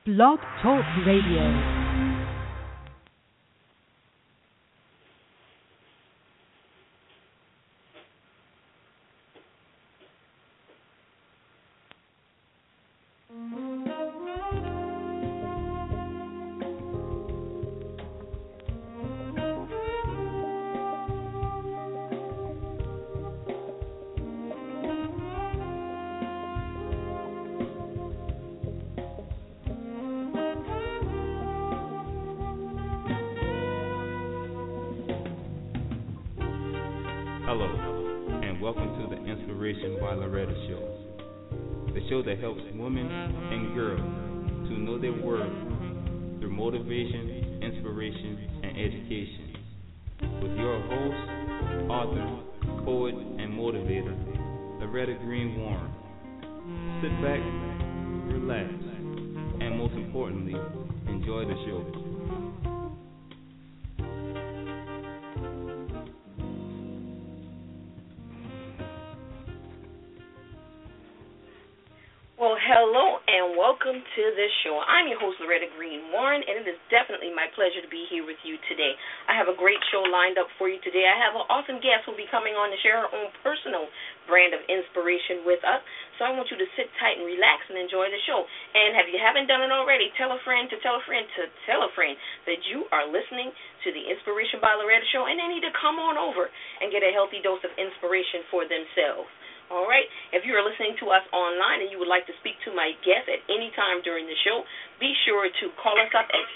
Blog Talk Radio. Hello, and welcome to the Inspiration by Loretta Show, the show that helps women and girls to know their worth through motivation, inspiration, and education. With your host, author, poet, and motivator, Loretta Green Warren. Sit back, relax, and most importantly, enjoy the show. Well, hello and welcome to this show. I'm your host, Loretta Green Warren, and it is definitely my pleasure to be here with you today. I have a great show lined up for you today. I have an awesome guest who will be coming on to share her own personal brand of inspiration with us. So I want you to sit tight and relax and enjoy the show. And if you haven't done it already, tell a friend to tell a friend to tell a friend that you are listening to the Inspiration by Loretta Show, and they need to come on over and get a healthy dose of inspiration for themselves. All right. If you are listening to us online and you would like to speak to my guest at any time during the show, be sure to call us up at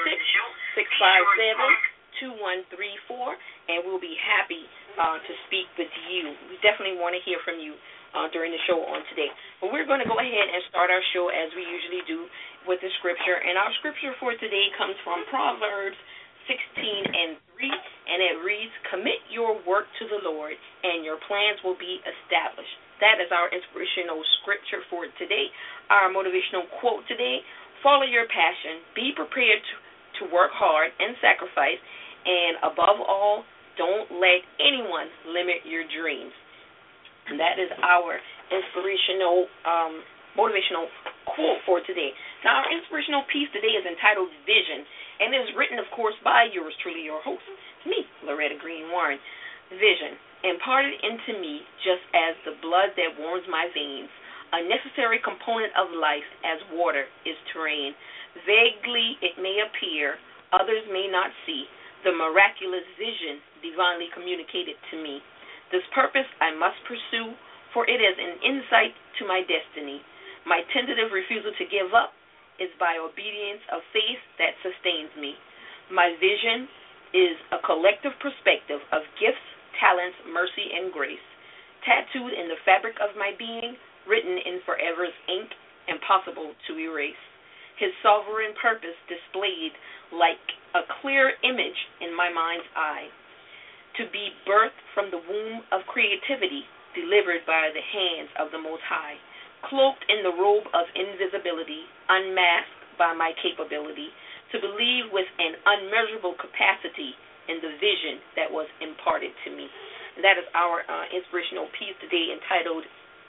626-657-2134, and we'll be happy to speak with you. We definitely want to hear from you during the show on today. But we're going to go ahead and start our show as we usually do with the scripture. And our scripture for today comes from Proverbs 16:3, and it reads, "Commit your work to the Lord, and your plans will be established." That is our inspirational scripture for today. Our motivational quote today: follow your passion, be prepared to work hard and sacrifice, and above all, don't let anyone limit your dreams. And that is our inspirational motivational quote for today. Now, our inspirational piece today is entitled Vision, and it is written, of course, by yours truly, your host, me, Loretta Green Warren. Vision, imparted into me just as the blood that warms my veins, a necessary component of life as water is to rain. Vaguely it may appear, others may not see, the miraculous vision divinely communicated to me. This purpose I must pursue, for it is an insight to my destiny. My tentative refusal to give up is by obedience of faith that sustains me. My vision is a collective perspective of gifts, talents, mercy, and grace, tattooed in the fabric of my being, written in forever's ink, impossible to erase. His sovereign purpose displayed like a clear image in my mind's eye, to be birthed from the womb of creativity, delivered by the hands of the Most High, cloaked in the robe of invisibility, unmasked by my capability, to believe with an unmeasurable capacity in the vision that was imparted to me. And that is our inspirational piece today entitled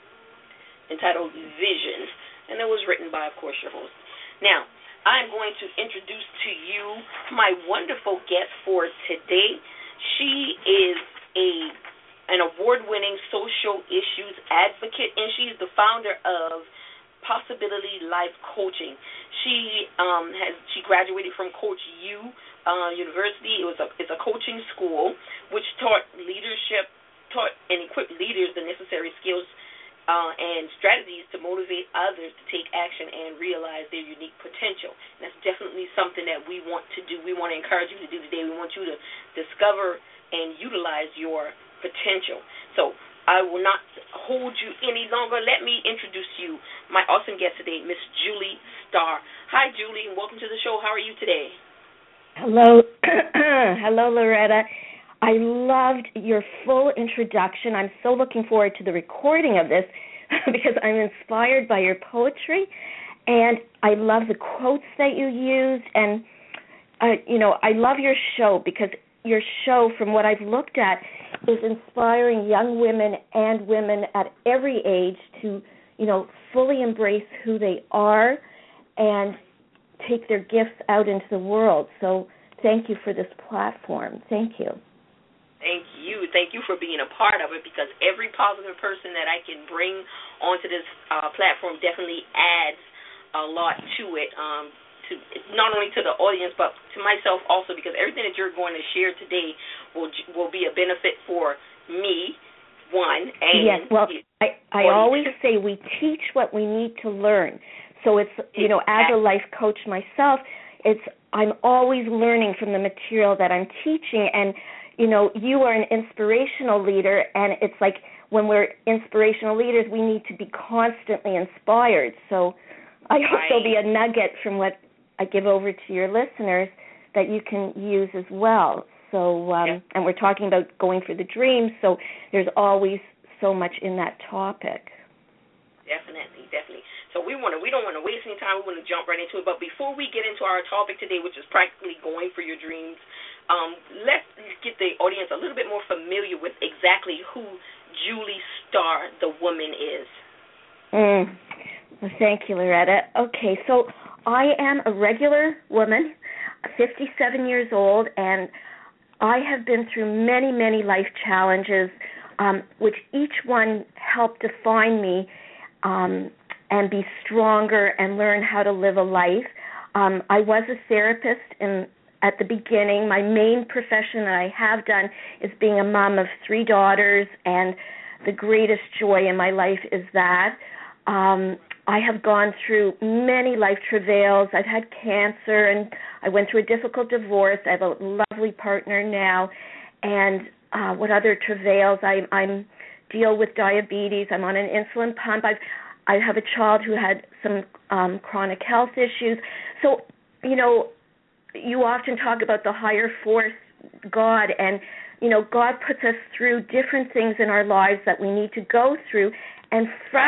Vision, and it was written by, of course, your host. Now, I'm going to introduce to you my wonderful guest for today. She is an award-winning social issues advocate, and she's the founder of Possibility Life Coaching. She graduated from Coach U University. It's a coaching school which taught and equipped leaders the necessary skills and strategies to motivate others to take action and realize their unique potential. And that's definitely something that we want to do. We want to encourage you to do today. We want you to discover and utilize your potential. So I will not hold you any longer. Let me introduce you, my awesome guest today, Miss Julie Starr. Hi, Julie, and welcome to the show. How are you today? Hello. Hello, Loretta. I loved your full introduction. I'm so looking forward to the recording of this because I'm inspired by your poetry, and I love the quotes that you used, and I love your show because your show, from what I've looked at, is inspiring young women and women at every age to, fully embrace who they are and take their gifts out into the world. So thank you for this platform. Thank you. Thank you. Thank you for being a part of it, because every positive person that I can bring onto this platform definitely adds a lot to it, to not only to the audience but to myself also, because everything that you're going to share today will be a benefit for me, one. And yes, well, I always say we teach what we need to learn. So it's, you know, as a life coach myself, I'm always learning from the material that I'm teaching. And you know, you are an inspirational leader, and it's like when we're inspirational leaders, we need to be constantly inspired. So I hope there'll be a nugget from what I give over to your listeners that you can use as well. So, and we're talking about going for the dreams, so there's always so much in that topic. Definitely. So we don't want to waste any time. We want to jump right into it. But before we get into our topic today, which is practically going for your dreams, let's get the audience a little bit more familiar with exactly who Julie Starr, the woman, is. Well, thank you, Loretta. Okay, so I am a regular woman, 57 years old, and I have been through many, many life challenges, which each one helped define me and be stronger and learn how to live a life. I was a therapist at the beginning. My main profession that I have done is being a mom of 3 daughters, and the greatest joy in my life is that. I have gone through many life travails. I've had cancer, and I went through a difficult divorce. I have a lovely partner now. And what other travails? I deal with diabetes. I'm on an insulin pump. I have a child who had some chronic health issues. So, you know, you often talk about the higher force, God, and, you know, God puts us through different things in our lives that we need to go through, and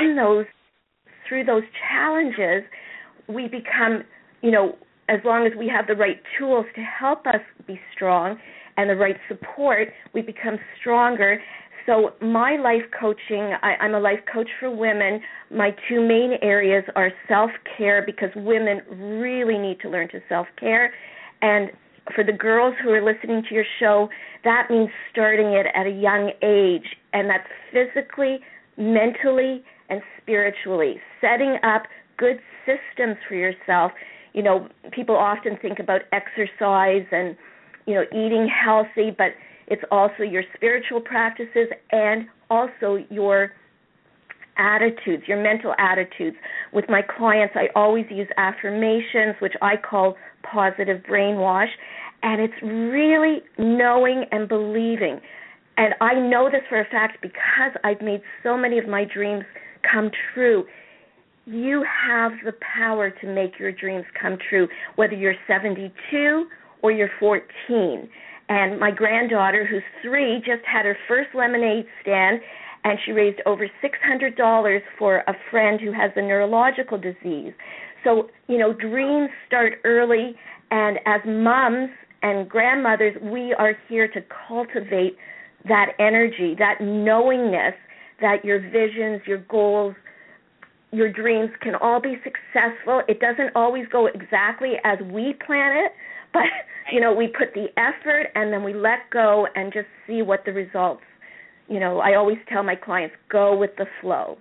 through those challenges, we become, you know, as long as we have the right tools to help us be strong and the right support, we become stronger. So my life coaching, I'm a life coach for women. My 2 main areas are self-care, because women really need to learn to self-care. And for the girls who are listening to your show, that means starting it at a young age, and that's physically, mentally, and spiritually, setting up good systems for yourself. You know, people often think about exercise and, you know, eating healthy, but it's also your spiritual practices and also your attitudes, your mental attitudes. With my clients, I always use affirmations, which I call positive brainwash, and it's really knowing and believing. And I know this for a fact because I've made so many of my dreams come true. You have the power to make your dreams come true, whether you're 72 or you're 14. And my granddaughter, who's 3, just had her first lemonade stand, and she raised over $600 for a friend who has a neurological disease. So, you know, dreams start early, and as moms and grandmothers, we are here to cultivate that energy, that knowingness that your visions, your goals, your dreams can all be successful. It doesn't always go exactly as we plan it, but, you know, we put the effort and then we let go and just see what the results. You know, I always tell my clients, go with the flow.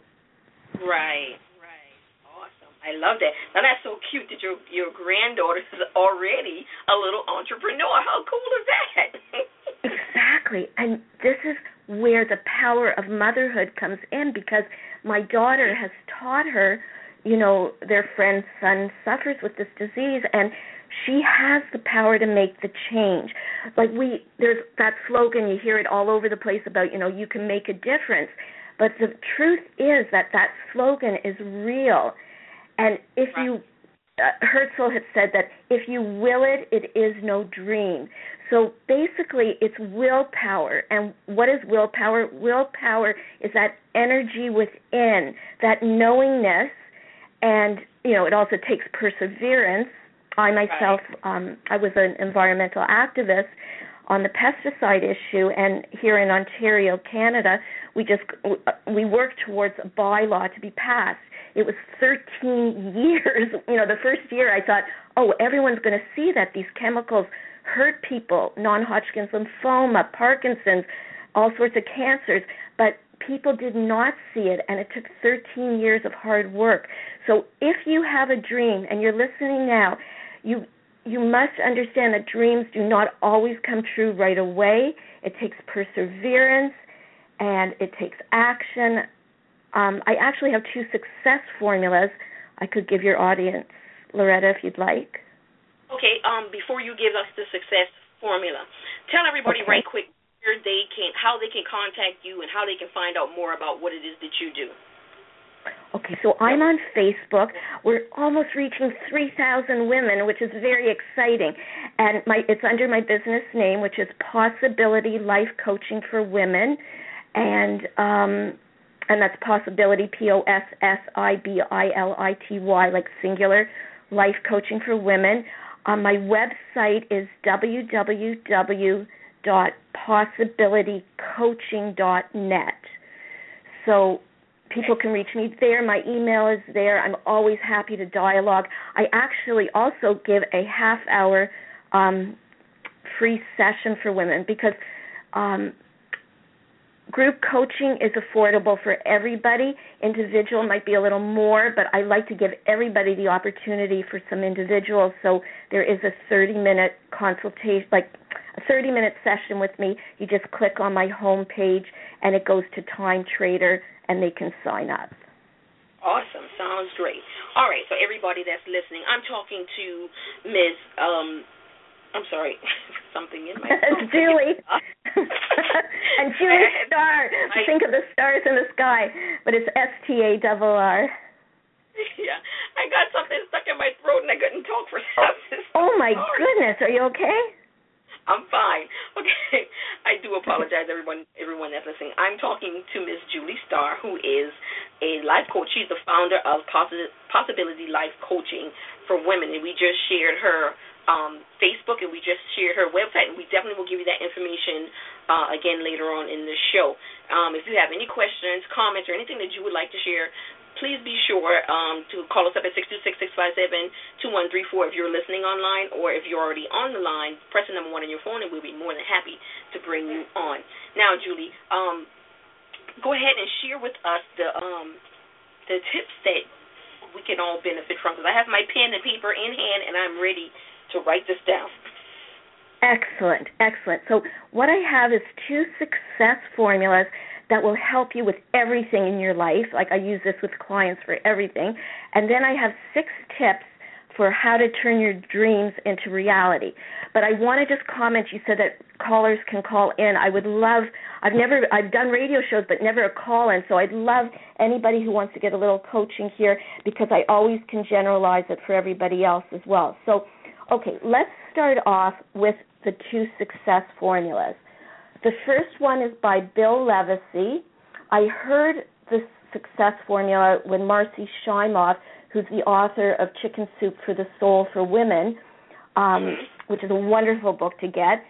Right. Awesome. I love that. Now, that's so cute that your granddaughter is already a little entrepreneur. How cool is that? Exactly. And this is where the power of motherhood comes in, because my daughter has taught her, you know, their friend's son suffers with this disease, and she has the power to make the change. Like there's that slogan, you hear it all over the place about, you know, you can make a difference. But the truth is that slogan is real. And if you, Herzl had said that if you will it, it is no dream. So basically it's willpower. And what is willpower? Willpower is that energy within, that knowingness, and, you know, it also takes perseverance. I myself, I was an environmental activist on the pesticide issue, and here in Ontario, Canada, we worked towards a bylaw to be passed. it was 13 years. The first year I thought, oh, everyone's going to see that these chemicals hurt people, non-Hodgkin's lymphoma, Parkinson's, all sorts of cancers, but people did not see it, and it took 13 years of hard work. So if you have a dream and you're listening now, you must understand that dreams do not always come true right away. It takes perseverance, and it takes action. I actually have 2 success formulas I could give your audience, Loretta, if you'd like. Okay, before you give us the success formula, tell everybody right quick how they can contact you and how they can find out more about what it is that you do. Okay, so I'm on Facebook. We're almost reaching 3,000 women, which is very exciting. And it's under my business name, which is Possibility Life Coaching for Women. And that's Possibility, Possibility, like singular, Life Coaching for Women. My website is www.possibilitycoaching.net. So people can reach me there. My email is there. I'm always happy to dialogue. I actually also give a half-hour free session for women because group coaching is affordable for everybody. Individual might be a little more, but I like to give everybody the opportunity for some individuals. So there is a 30-minute consultation, like a 30-minute session with me. You just click on my home page, and it goes to Time Trader, and they can sign up. Awesome. Sounds great. All right, so everybody that's listening, I'm talking to Ms. I'm sorry, something in my throat. Julie. And Julie Starr. Think of the stars in the sky, but it's STARR. Yeah, I got something stuck in my throat and I couldn't talk for some. Oh my goodness, are you okay? I'm fine. Okay, I do apologize, everyone that's listening. I'm talking to Ms. Julie Starr, who is a life coach. She's the founder of Possibility Life Coaching for Women, and we just shared her Facebook, and we just shared her website, and we definitely will give you that information again later on in the show. If you have any questions, comments, or anything that you would like to share, please be sure to call us up at 626-657-2134 if you're listening online, or if you're already on the line, press the number 1 on your phone, and we'll be more than happy to bring you on. Now, Julie, go ahead and share with us the tips that we can all benefit from, because I have my pen and paper in hand, and I'm ready to write this down. Excellent, excellent. So what I have is 2 success formulas that will help you with everything in your life. Like I use this with clients for everything. And then I have 6 tips for how to turn your dreams into reality. But I want to just comment, you said that callers can call in. I would love, I've done radio shows, but never a call-in, so I'd love anybody who wants to get a little coaching here, because I always can generalize it for everybody else as well. So, okay, let's start off with the 2 success formulas. The first one is by Bill Levesey. I heard this success formula when Marcy Shimoff, who's the author of Chicken Soup for the Soul for Women, which is a wonderful book to get,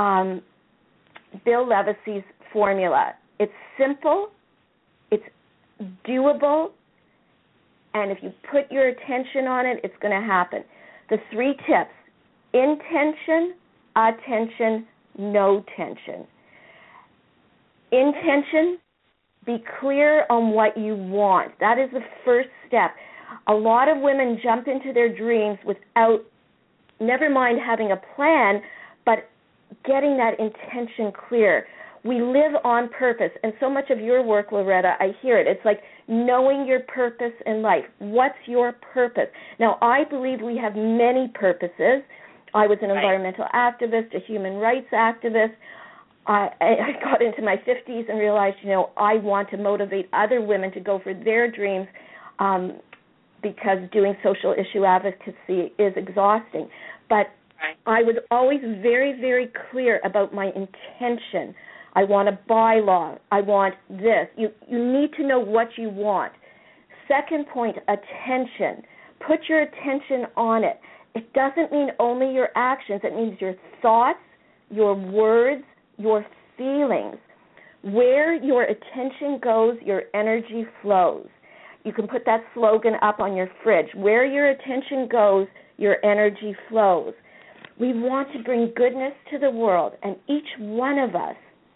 Bill Levesey's formula. It's simple, it's doable, and if you put your attention on it, it's going to happen. The 3 tips: intention, attention, no tension. Intention, be clear on what you want. That is the first step. A lot of women jump into their dreams without, never mind having a plan, but getting that intention clear. We live on purpose, and so much of your work, Loretta, I hear it. It's like knowing your purpose in life. What's your purpose? Now, I believe we have many purposes. I was an environmental activist, a human rights activist. I got into my 50s and realized, I want to motivate other women to go for their dreams, because doing social issue advocacy is exhausting. But I was always very, very clear about my intention. I want a bylaw. I want this. You need to know what you want. Second point, attention. Put your attention on it. It doesn't mean only your actions. It means your thoughts, your words, your feelings. Where your attention goes, your energy flows. You can put that slogan up on your fridge. Where your attention goes, your energy flows. We want to bring goodness to the world, and each one of us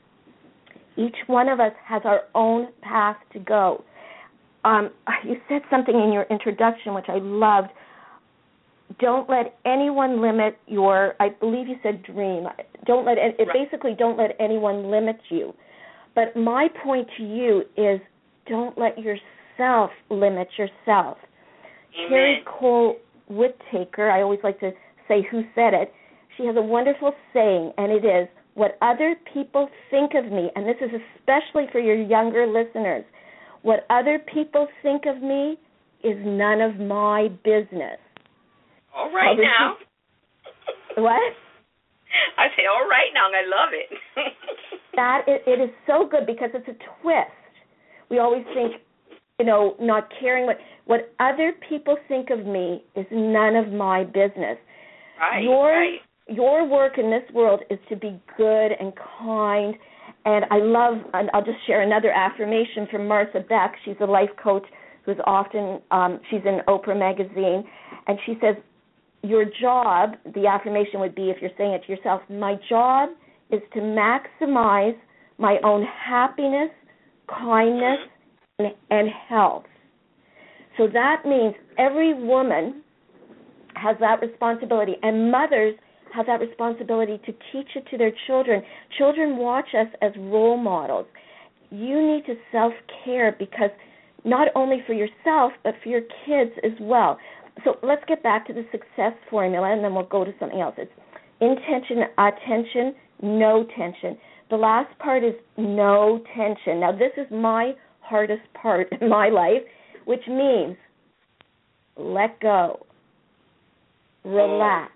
has our own path to go. You said something in your introduction which I loved. Don't let anyone limit your, I believe you said dream. Basically don't let anyone limit you. But my point to you is don't let yourself limit yourself. Amen. Carrie Cole Whittaker, I always like to say who said it, she has a wonderful saying, and it is, what other people think of me, and this is especially for your younger listeners, what other people think of me is none of my business. All right now. What? I say, all right now, and I love it. It is so good because it's a twist. We always think, not caring what other people think of me is none of my business. Right. Your work in this world is to be good and kind, and I'll just share another affirmation from Martha Beck. She's a life coach who's often, she's in Oprah magazine, and she says, your job, the affirmation would be, if you're saying it to yourself, my job is to maximize my own happiness, kindness, and health. So that means every woman has that responsibility, and mothers have that responsibility to teach it to their children. Children watch us as role models. You need to self-care because not only for yourself, but for your kids as well. So let's get back to the success formula, and then we'll go to something else. It's intention, attention, no tension. The last part is no tension. Now, this is my hardest part in my life, which means let go, relax.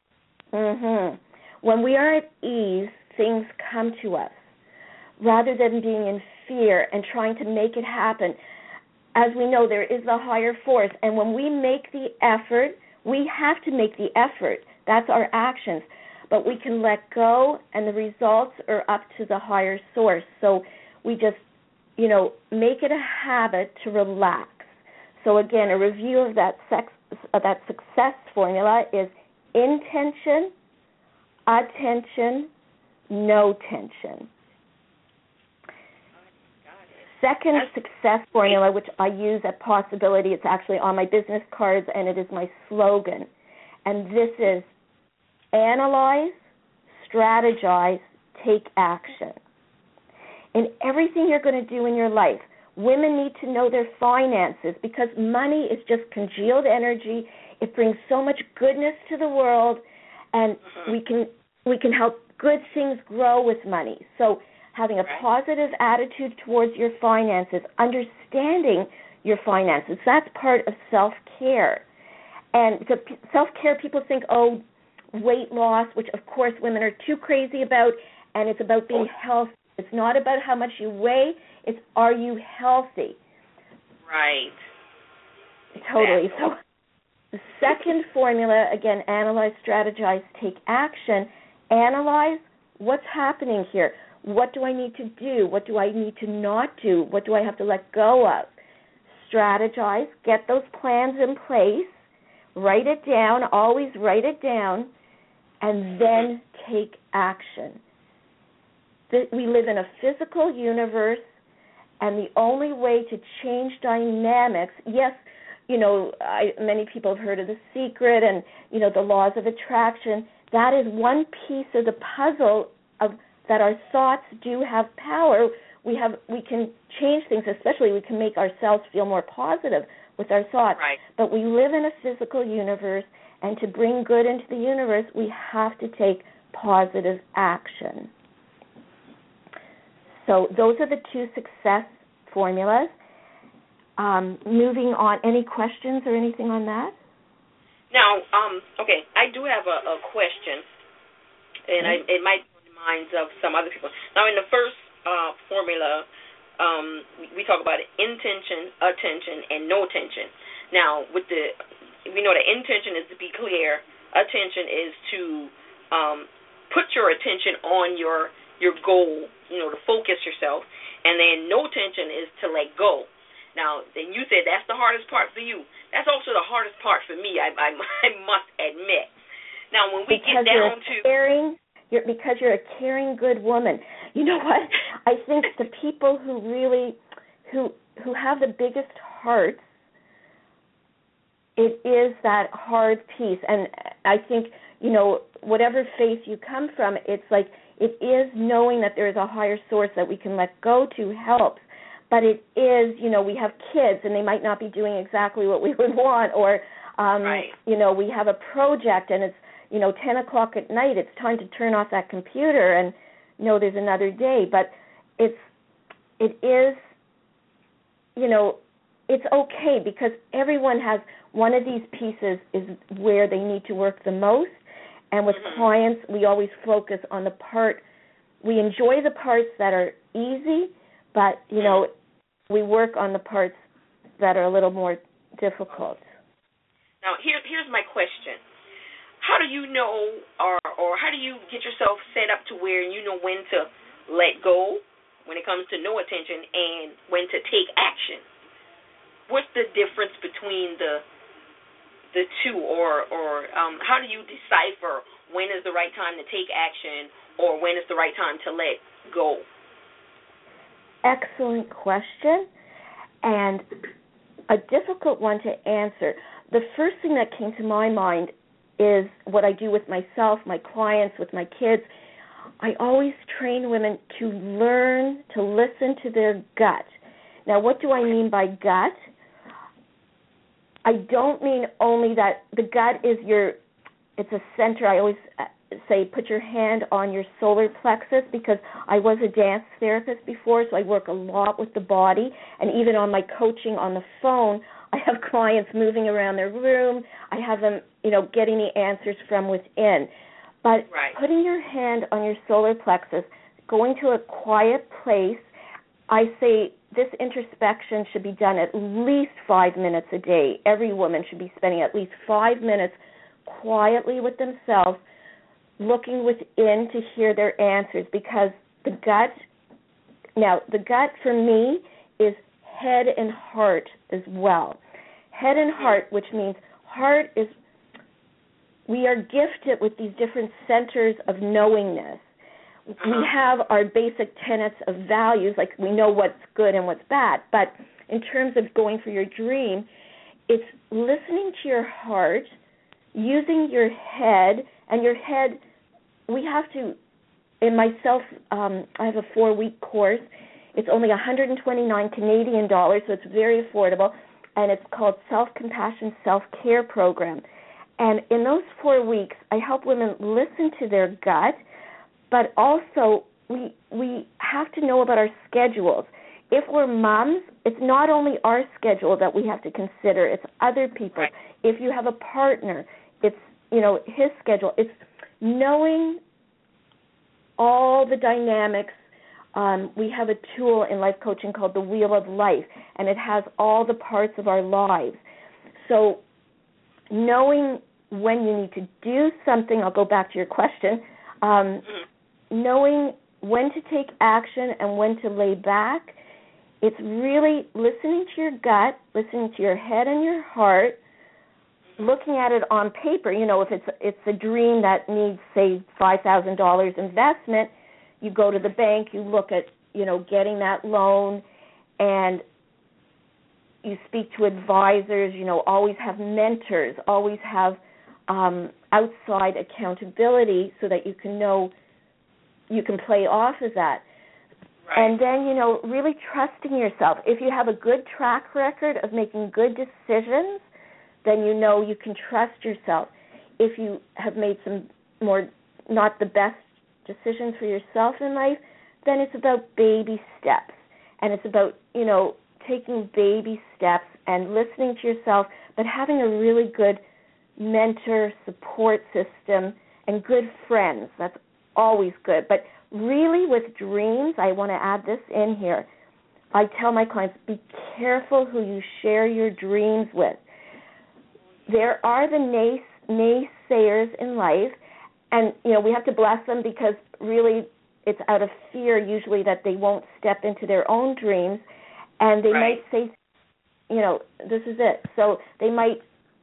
When we are at ease, things come to us rather than being in fear and trying to make it happen. As we know, there is a higher force, and when we make the effort, we have to make the effort. That's our actions. But we can let go, and the results are up to the higher source. So we just, make it a habit to relax. So again, a review of that success formula is intention, attention, no tension. Second success formula, which I use at Possibility, it's actually on my business cards, and it is my slogan. And this is analyze, strategize, take action. In everything you're going to do in your life, women need to know their finances because money is just congealed energy. It brings so much goodness to the world, and we can help good things grow with money. So having a positive attitude towards your finances, understanding your finances, that's part of self-care. And self-care, people think, weight loss, which of course women are too crazy about, and it's about being healthy. It's not about how much you weigh, it's are you healthy? Right. Totally. So the second formula, again, analyze, strategize, take action. Analyze what's happening here. What do I need to do? What do I need to not do? What do I have to let go of? Strategize, get those plans in place, write it down, always write it down, and then take action. We live in a physical universe, and the only way to change dynamics, yes, many people have heard of The Secret and, the laws of attraction. That is one piece of the puzzle that our thoughts do have power. We can change things, especially we can make ourselves feel more positive with our thoughts. Right. But we live in a physical universe, and to bring good into the universe, we have to take positive action. So those are the two success formulas. Moving on, any questions or anything on that? Now, okay, I do have a question, and it might be in the minds of some other people. Now, in the first formula, we talk about intention, attention, and no tension. Now, we know that intention is to be clear. Attention is to put your attention on your goal, to focus yourself. And then no tension is to let go. Now, then you said that's the hardest part for you. That's also the hardest part for me, I must admit. Now, when we because get down to... because you're a caring, good woman. You know what? I think the people who really, who have the biggest hearts, it is that hard piece. And I think, whatever faith you come from, it's like it is knowing that there is a higher source that we can let go to helps. But it is, we have kids and they might not be doing exactly what we would want, or, we have a project and it's, 10 o'clock at night, it's time to turn off that computer and there's another day. But it is, it's okay because everyone has one of these pieces is where they need to work the most. And with clients, we always focus on the part, we enjoy the parts that are easy, but, we work on the parts that are a little more difficult. Now, here's my question. How do you know or how do you get yourself set up to where you know when to let go when it comes to no attention and when to take action? What's the difference between the two, or how do you decipher when is the right time to take action or when is the right time to let go? Excellent question, and a difficult one to answer. The first thing that came to my mind is what I do with myself, my clients, with my kids. I always train women to learn to listen to their gut. Now, what do I mean by gut? I don't mean only that the gut is it's a center. I always say put your hand on your solar plexus because I was a dance therapist before, so I work a lot with the body. And even on my coaching on the phone, I have clients moving around their room. I have them, getting the answers from within. But putting your hand on your solar plexus, going to a quiet place, I say this introspection should be done at least 5 minutes a day. Every woman should be spending at least 5 minutes quietly with themselves, looking within to hear their answers, because the gut for me is head and heart as well. Head and heart, which means heart is, we are gifted with these different centers of knowingness. We have our basic tenets of values, like we know what's good and what's bad, but in terms of going for your dream, it's listening to your heart, using your head, and your head, we have to, in myself, I have a 4-week course. It's only 129 Canadian dollars, so it's very affordable, and it's called Self-Compassion Self-Care Program. And in those 4 weeks, I help women listen to their gut, but also we have to know about our schedules. If we're moms, it's not only our schedule that we have to consider, it's other people's. Right. If you have a partner, it's, his schedule. It's knowing all the dynamics. We have a tool in life coaching called the Wheel of Life, and it has all the parts of our lives. So knowing when you need to do something, I'll go back to your question, knowing when to take action and when to lay back, it's really listening to your gut, listening to your head and your heart, looking at it on paper. If it's a dream that needs, say, $5,000 investment, you go to the bank, you look at, getting that loan, and you speak to advisors, always have mentors, always have outside accountability so that you can know you can play off of that. Right. And then, really trusting yourself. If you have a good track record of making good decisions, then you can trust yourself. If you have made some more not the best decisions for yourself in life, then it's about baby steps. And it's about, taking baby steps and listening to yourself, but having a really good mentor, support system, and good friends. That's always good. But really with dreams, I want to add this in here. I tell my clients, be careful who you share your dreams with. There are the naysayers in life, and, we have to bless them because really it's out of fear usually that they won't step into their own dreams, and they might say this is it. So they might,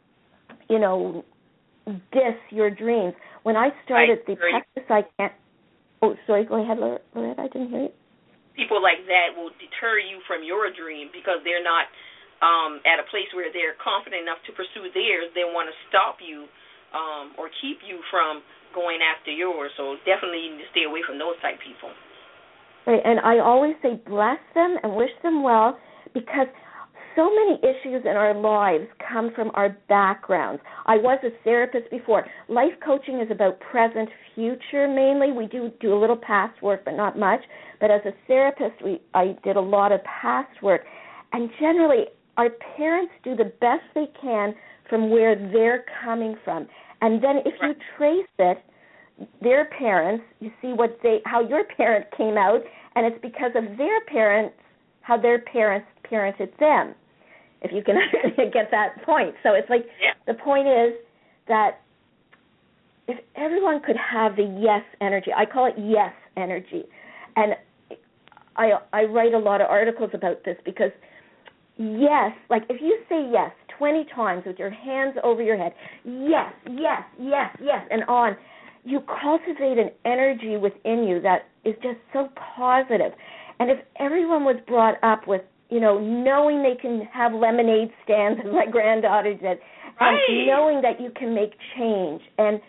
diss your dreams. When I started the practice, I can't. Oh, sorry. Go ahead, Loretta. I didn't hear you. People like that will deter you from your dream because they're not at a place where they're confident enough to pursue theirs. They want to stop you or keep you from going after yours. So definitely you need to stay away from those type of people. Right, and I always say bless them and wish them well, because so many issues in our lives come from our backgrounds. I was a therapist before. Life coaching is about present, future mainly. We do a little past work, but not much. But as a therapist, I did a lot of past work. And generally, our parents do the best they can from where they're coming from. And then if you trace it, their parents, you see how your parent came out, and it's because of their parents, how their parents parented them, if you can get that point. So it's like the point is that if everyone could have the yes energy, I call it yes energy, and I write a lot of articles about this, because yes, like if you say yes 20 times with your hands over your head, yes, yes, yes, yes, and on, you cultivate an energy within you that is just so positive. And if everyone was brought up with, knowing they can have lemonade stands, as my granddaughter did, and knowing that you can make change, and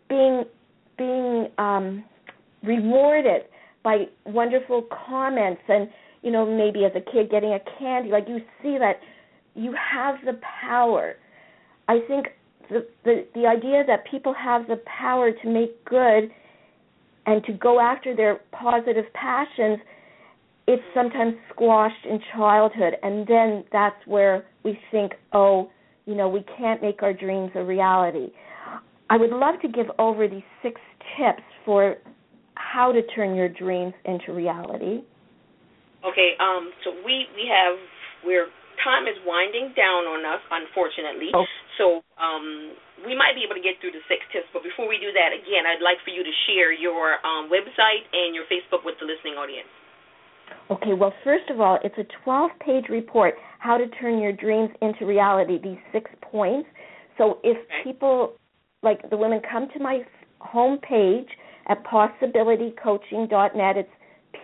being rewarded by wonderful comments, and, maybe as a kid getting a candy, like you see that you have the power. I think the idea that people have the power to make good and to go after their positive passions, it's sometimes squashed in childhood, and then that's where we think, we can't make our dreams a reality. I would love to give over these 6 tips for how to turn your dreams into reality. Okay, so we're time is winding down on us, unfortunately. Oh. So we might be able to get through the 6 tips, but before we do that, again, I'd like for you to share your website and your Facebook with the listening audience. Okay, well, first of all, it's a 12-page report, how to turn your dreams into reality, these 6 points. So if people, like the women, come to my homepage at possibilitycoaching.net, it's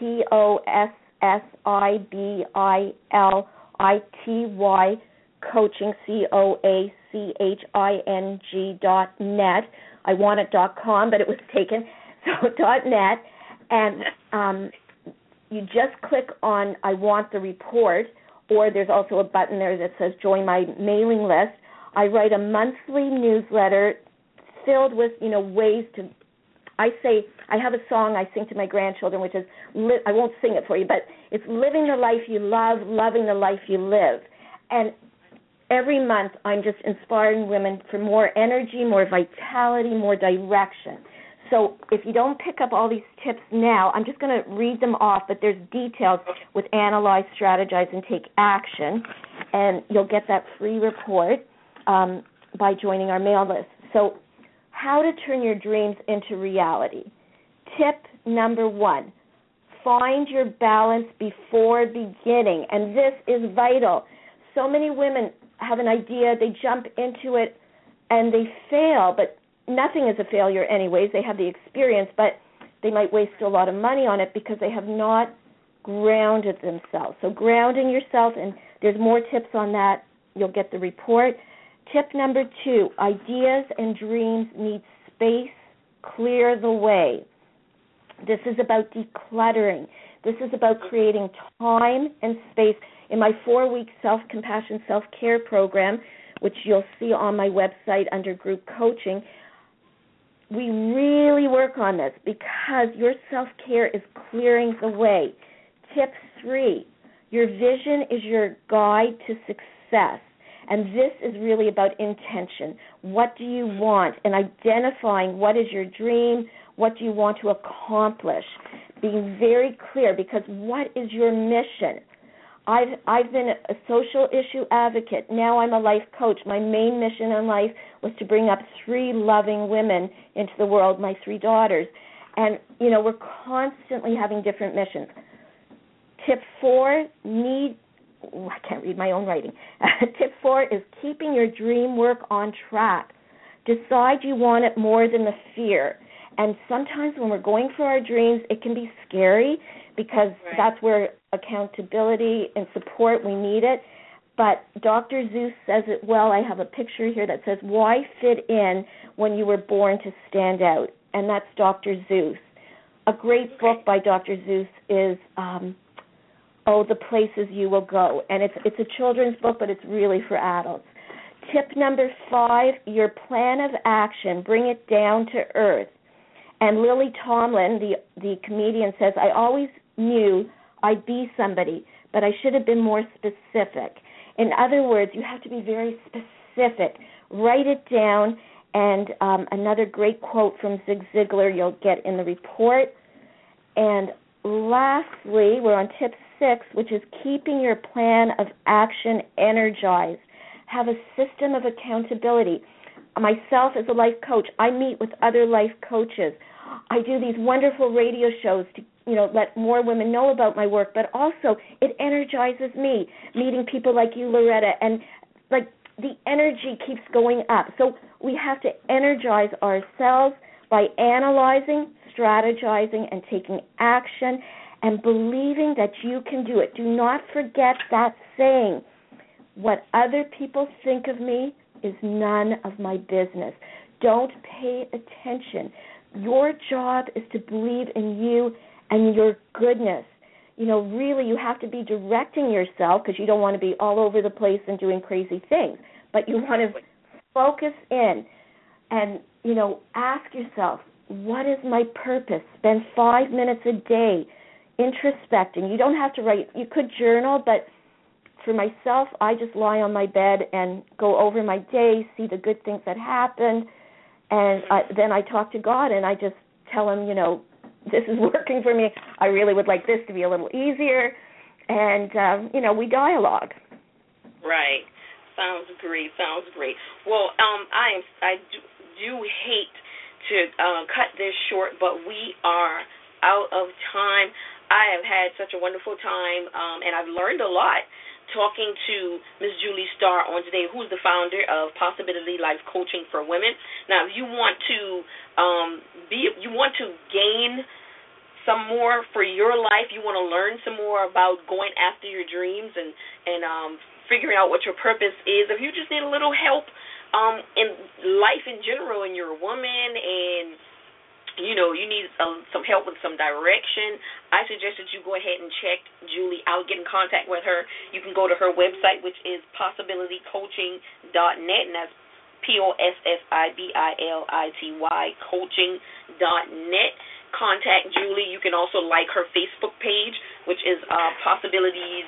POSSIBILITY coaching, COACHING.net. I want it.com, but it was taken, so .net. And you just click on I want the report, or there's also a button there that says join my mailing list. I write a monthly newsletter filled with, ways to, I have a song I sing to my grandchildren, which is, I won't sing it for you, but it's living the life you love, loving the life you live. And every month I'm just inspiring women for more energy, more vitality, more direction. So if you don't pick up all these tips now, I'm just going to read them off, but there's details with analyze, strategize, and take action, and you'll get that free report by joining our mail list. So how to turn your dreams into reality. Tip number 1, find your balance before beginning, and this is vital. So many women have an idea, they jump into it, and they fail, but nothing is a failure anyways. They have the experience, but they might waste a lot of money on it because they have not grounded themselves. So grounding yourself, and there's more tips on that. You'll get the report. Tip number 2, ideas and dreams need space. Clear the way. This is about decluttering. This is about creating time and space. In my 4-week self-compassion, self-care program, which you'll see on my website under group coaching, we really work on this because your self-care is clearing the way. Tip 3, your vision is your guide to success. And this is really about intention. What do you want? And identifying what is your dream, what do you want to accomplish. Being very clear, because what is your mission? I've been a social issue advocate. Now I'm a life coach. My main mission in life was to bring up 3 loving women into the world, my 3 daughters. And, we're constantly having different missions. Tip 4, need I can't read my own writing. Tip 4 is keeping your dream work on track. Decide you want it more than the fear. And sometimes when we're going for our dreams, it can be scary because that's where accountability and support, we need it. But Dr. Seuss says it well. I have a picture here that says, why fit in when you were born to stand out? And that's Dr. Seuss. A great book by Dr. Seuss is The Places You Will Go. And it's a children's book, but it's really for adults. Tip number 5, your plan of action, bring it down to earth. And Lily Tomlin, the comedian, says, I always knew I'd be somebody, but I should have been more specific. In other words, you have to be very specific. Write it down. And another great quote from Zig Ziglar you'll get in the report. And lastly, we're on tip 6, which is keeping your plan of action energized. Have a system of accountability. Myself as a life coach, I meet with other life coaches. I do these wonderful radio shows to, let more women know about my work, but also it energizes me, meeting people like you, Loretta, and the energy keeps going up. So we have to energize ourselves by analyzing, strategizing, and taking action and believing that you can do it. Do not forget that saying, what other people think of me is none of my business. Don't pay attention. Your job is to believe in you and your goodness. Really you have to be directing yourself because you don't want to be all over the place and doing crazy things. But you want to focus in and, ask yourself, what is my purpose? Spend 5 minutes a day introspecting. You don't have to write. You could journal, but for myself, I just lie on my bed and go over my day, see the good things that happened, and then I talk to God and I just tell him, this is working for me. I really would like this to be a little easier, and we dialogue. Right. Sounds great. Well, I do hate to cut this short, but we are out of time. I have had such a wonderful time, and I've learned a lot talking to Ms. Julie Starr on today, who's the founder of Possibility Life Coaching for Women. Now, if you want to gain some more for your life, you want to learn some more about going after your dreams and figuring out what your purpose is, if you just need a little help in life in general, and you're a woman and you need some help with some direction, I suggest that you go ahead and check Julie out, get in contact with her. You can go to her website, which is possibilitycoaching.net, and that's POSSIBILITY coaching.net. Contact Julie. You can also like her Facebook page, which is Possibility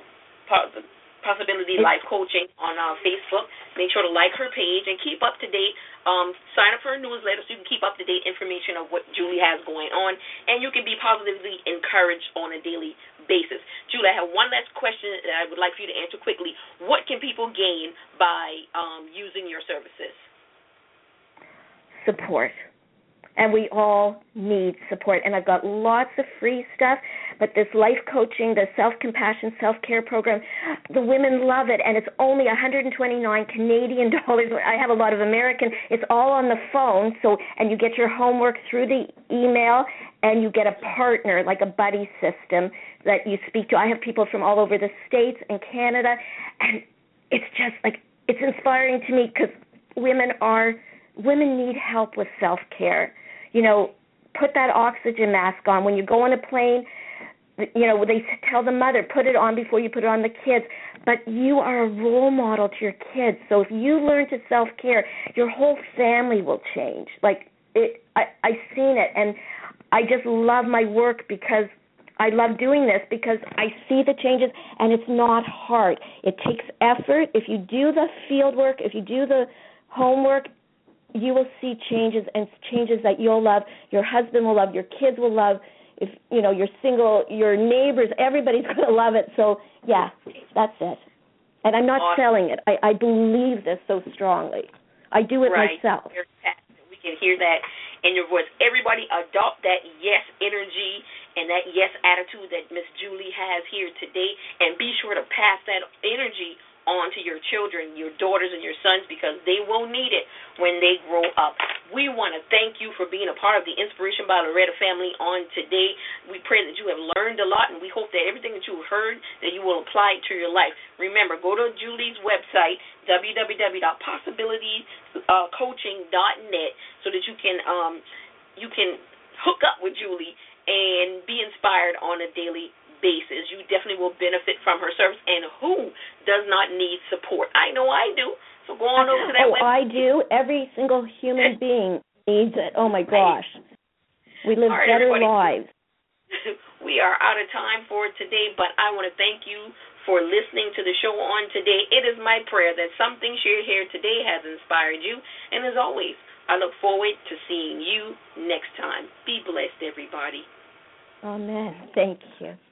Life Coaching on Facebook. Make sure to like her page and keep up to date. Sign up for her newsletter so you can keep up to date information of what Julie has going on, and you can be positively encouraged on a daily basis. Julie, I have one last question that I would like for you to answer quickly. What can people gain by using your services? Support. And we all need support. And I've got lots of free stuff, but this life coaching, the self-compassion, self-care program, the women love it, and it's only $129 Canadian dollars. I have a lot of American. It's all on the phone, and you get your homework through the email, and you get a partner, like a buddy system that you speak to. I have people from all over the States and Canada, and it's just it's inspiring to me because women need help with self-care. Put that oxygen mask on. When you go on a plane, they tell the mother, put it on before you put it on the kids. But you are a role model to your kids. So if you learn to self-care, your whole family will change. I've seen it, and I just love my work because I love doing this because I see the changes, and it's not hard. It takes effort. If you do the field work, if you do the homework, you will see changes, and changes that you'll love, your husband will love, your kids will love. If you're single, your neighbors, everybody's going to love it. So, yeah, that's it. And I'm not selling it. I believe this so strongly. I do it myself. We can hear that in your voice. Everybody adopt that yes energy and that yes attitude that Miss Julie has here today, and be sure to pass that energy on to your children, your daughters and your sons, because they will need it when they grow up. We want to thank you for being a part of the Inspiration by Loretta family on today. We pray that you have learned a lot, and we hope that everything that you heard, that you will apply it to your life. Remember, go to Julie's website, www.possibilitycoaching.net, so that you can hook up with Julie and be inspired on a daily basis. You definitely will benefit from her service, and who does not need support? I know I do. So go on over to that website. I do. Every single human being needs it. Oh, my gosh. We live better lives. We are out of time for today, but I want to thank you for listening to the show on today. It is my prayer that something shared here today has inspired you, and as always, I look forward to seeing you next time. Be blessed, everybody. Amen. Thank you.